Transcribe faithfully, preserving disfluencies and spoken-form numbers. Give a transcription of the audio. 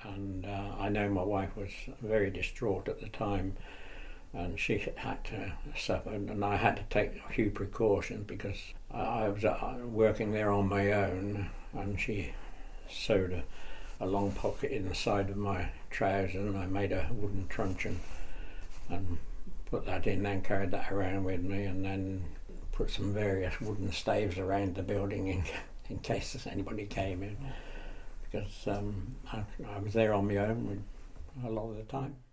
and uh, I know my wife was very distraught at the time, and she had to suffer, and I had to take a few precautions because I was uh, working there on my own, and she sewed a, a long pocket in the side of my trousers, and I made a wooden truncheon and put that in, and carried that around with me, and then put some various wooden staves around the building in, in case anybody came in, because um, I, I was there on my own a lot of the time.